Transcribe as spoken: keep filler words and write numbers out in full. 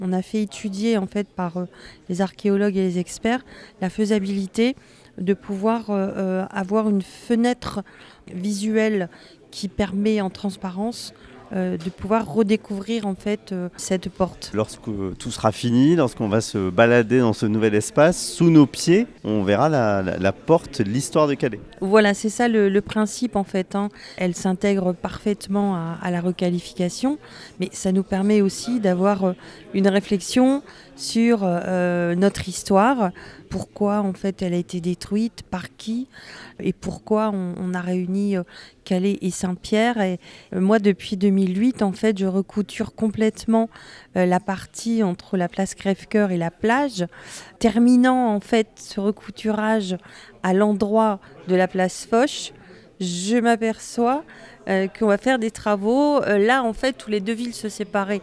On a fait étudier en fait par euh, les archéologues et les experts la faisabilité de pouvoir euh, euh, avoir une fenêtre visuelle qui permet en transparence euh, de pouvoir redécouvrir en fait euh, cette porte. Lorsque tout sera fini, lorsqu'on va se balader dans ce nouvel espace, sous nos pieds, on verra la, la, la porte, l'histoire de Calais. Voilà, c'est ça le, le principe en fait, hein. Elle s'intègre parfaitement à, à la requalification, mais ça nous permet aussi d'avoir euh, une réflexion sur euh, notre histoire, pourquoi en fait elle a été détruite, par qui, et pourquoi on, on a réuni euh, Calais et Saint-Pierre. Et euh, moi, depuis deux mille huit, en fait, je recouture complètement euh, la partie entre la place Crèvecoeur et la plage, terminant en fait ce recouturage à l'endroit de la place Foch. Je m'aperçois euh, qu'on va faire des travaux euh, là en fait où les deux villes se séparaient.